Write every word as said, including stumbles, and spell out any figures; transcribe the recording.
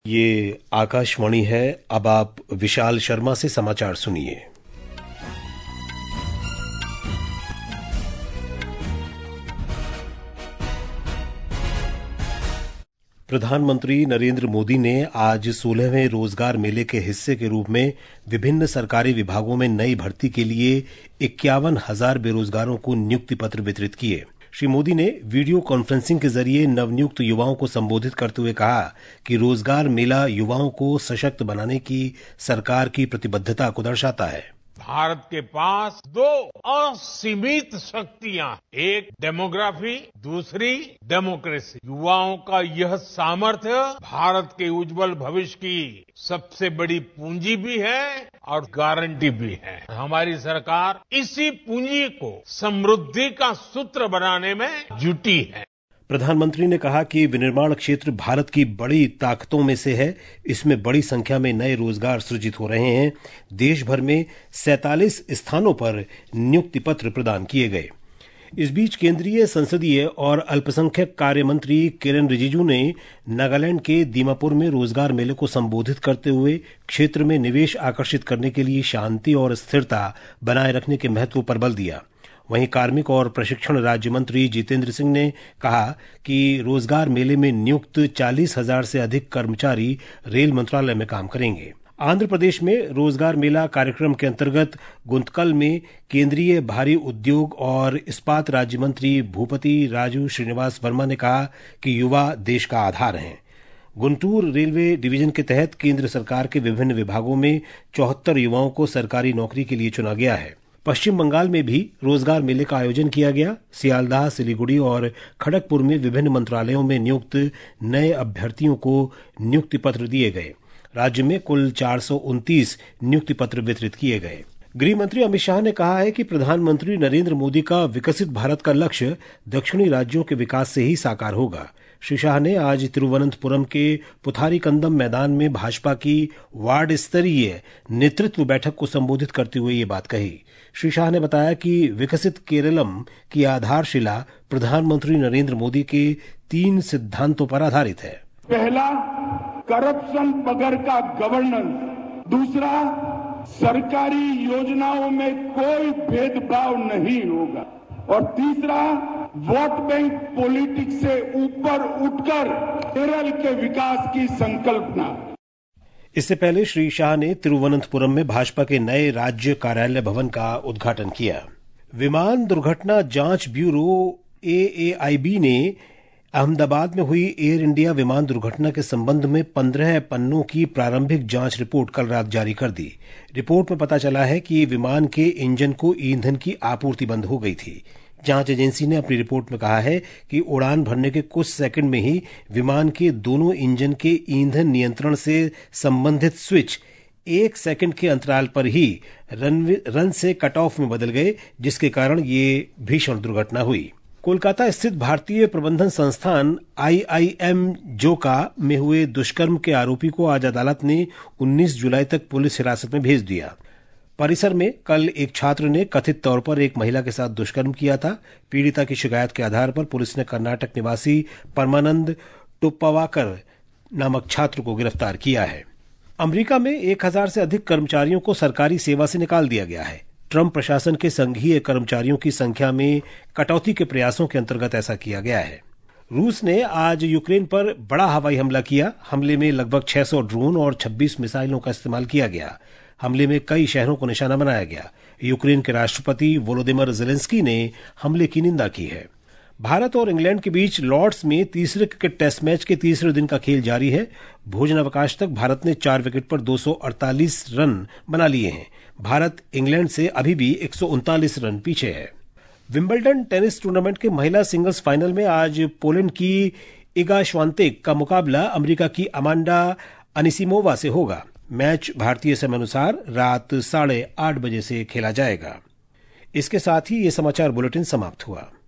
ये आकाशवाणी है। अब आप विशाल शर्मा से समाचार सुनिए। प्रधानमंत्री नरेंद्र मोदी ने आज सोलहवें रोजगार मेले के हिस्से के रूप में विभिन्न सरकारी विभागों में नई भर्ती के लिए इक्यावन हजार बेरोजगारों को नियुक्ति पत्र वितरित किए। श्री मोदी ने वीडियो कॉन्फ्रेंसिंग के जरिए नवनियुक्त युवाओं को संबोधित करते हुए कहा कि रोजगार मेला युवाओं को सशक्त बनाने की सरकार की प्रतिबद्धता को दर्शाता है। भारत के पास दो असीमित शक्तियां, एक डेमोग्राफी, दूसरी डेमोक्रेसी। युवाओं का यह सामर्थ्य भारत के उज्जवल भविष्य की सबसे बड़ी पूंजी भी है और गारंटी भी है। हमारी सरकार इसी पूंजी को समृद्धि का सूत्र बनाने में जुटी है। प्रधानमंत्री ने कहा कि विनिर्माण क्षेत्र भारत की बड़ी ताकतों में से है। इसमें बड़ी संख्या में नए रोजगार सृजित हो रहे हैं। देश भर में सैंतालीस स्थानों पर नियुक्ति पत्र प्रदान किए गए। इस बीच केंद्रीय संसदीय और अल्पसंख्यक कार्य मंत्री किरेन रिजिजू ने नागालैंड के दीमापुर में रोजगार मेले को संबोधित करते हुए क्षेत्र में निवेश आकर्षित करने के लिए शांति और स्थिरता बनाए रखने के महत्व पर बल दिया। वहीं कार्मिक और प्रशिक्षण राज्य मंत्री जितेंद्र सिंह ने कहा कि रोजगार मेले में नियुक्त चालीस हजार से अधिक कर्मचारी रेल मंत्रालय में काम करेंगे। आंध्र प्रदेश में रोजगार मेला कार्यक्रम के अंतर्गत गुंतकल में केंद्रीय भारी उद्योग और इस्पात राज्य मंत्री भूपति राजू श्रीनिवास वर्मा ने कहा कि युवा देश का आधार हैं। गुंटूर रेलवे डिवीजन के तहत केंद्र सरकार के विभिन्न विभागों में चौहत्तर युवाओं को सरकारी नौकरी के लिए चुना गया है। पश्चिम बंगाल में भी रोजगार मेले का आयोजन किया गया। सियालदाह, सिलीगुड़ी और खड़गपुर में विभिन्न मंत्रालयों में नियुक्त नए अभ्यर्थियों को नियुक्ति पत्र दिए गए। राज्य में कुल चार सौ उनतीस नियुक्ति पत्र वितरित किए गए। गृह मंत्री अमित शाह ने कहा है कि प्रधानमंत्री नरेंद्र मोदी का विकसित भारत का लक्ष्य दक्षिणी राज्यों के विकास से ही साकार होगा। श्री शाह ने आज तिरुवनंतपुरम के पुथारीकंदम मैदान में भाजपा की वार्ड स्तरीय नेतृत्व बैठक को संबोधित करते हुए ये बात कही। श्री शाह ने बताया कि विकसित केरलम की आधारशिला प्रधानमंत्री नरेंद्र मोदी के तीन सिद्धांतों पर आधारित है। पहला, करप्शन बगैर का गवर्नेंस। दूसरा, सरकारी योजनाओं में कोई भेदभाव नहीं होगा। और तीसरा, वोट बैंक पॉलिटिक्स से ऊपर उठकर केरल के विकास की संकल्पना। इससे पहले श्री शाह ने तिरुवनंतपुरम में भाजपा के नए राज्य कार्यालय भवन का उद्घाटन किया। विमान दुर्घटना जांच ब्यूरो ए ए आई बी ने अहमदाबाद में हुई एयर इंडिया विमान दुर्घटना के संबंध में पंद्रह पन्नों की प्रारंभिक जांच रिपोर्ट कल रात जारी कर दी। रिपोर्ट में पता चला है कि विमान के इंजन को ईंधन की आपूर्ति बंद हो गई थी। जांच एजेंसी ने अपनी रिपोर्ट में कहा है कि उड़ान भरने के कुछ सेकंड में ही विमान के दोनों इंजन के ईंधन नियंत्रण से संबंधित स्विच एक सेकंड के अंतराल पर ही रन, रन से कट ऑफ में बदल गए, जिसके कारण ये भीषण दुर्घटना हुई। कोलकाता स्थित भारतीय प्रबंधन संस्थान आई आई एम जोका में हुए दुष्कर्म के आरोपी को आज अदालत ने उन्नीस जुलाई तक पुलिस हिरासत में भेज दिया। परिसर में कल एक छात्र ने कथित तौर पर एक महिला के साथ दुष्कर्म किया था। पीड़िता की शिकायत के आधार पर पुलिस ने कर्नाटक निवासी परमानंद टोप्पावाकर नामक छात्र को गिरफ्तार किया है। अमेरिका में एक हजार से अधिक कर्मचारियों को सरकारी सेवा से निकाल दिया गया है। ट्रंप प्रशासन के संघीय कर्मचारियों की संख्या में कटौती के प्रयासों के अंतर्गत ऐसा किया गया है। रूस ने आज यूक्रेन पर बड़ा हवाई हमला किया। हमले में लगभग छह सौ ड्रोन और छब्बीस मिसाइलों का इस्तेमाल किया गया। हमले में कई शहरों को निशाना बनाया गया। यूक्रेन के राष्ट्रपति वोलोदिमिर ज़ेलेंस्की ने हमले की निंदा की है। भारत और इंग्लैंड के बीच लॉर्ड्स में तीसरे क्रिकेट टेस्ट मैच के तीसरे दिन का खेल जारी है। भोजनावकाश तक भारत ने चार विकेट पर दो सौ अड़तालीस रन बना लिए हैं। भारत इंग्लैंड से अभी भी एक सौ उनतालीस रन पीछे है। विंबलडन टेनिस टूर्नामेंट के महिला सिंगल्स फाइनल में आज पोलैंड की इगा श्वांतेक का मुकाबला अमेरिका की अमांडा अनिसिमोवा से होगा। मैच भारतीय समय अनुसार रात साढ़े आठ बजे से खेला जाएगा। इसके साथ ही ये समाचार बुलेटिन समाप्त हुआ।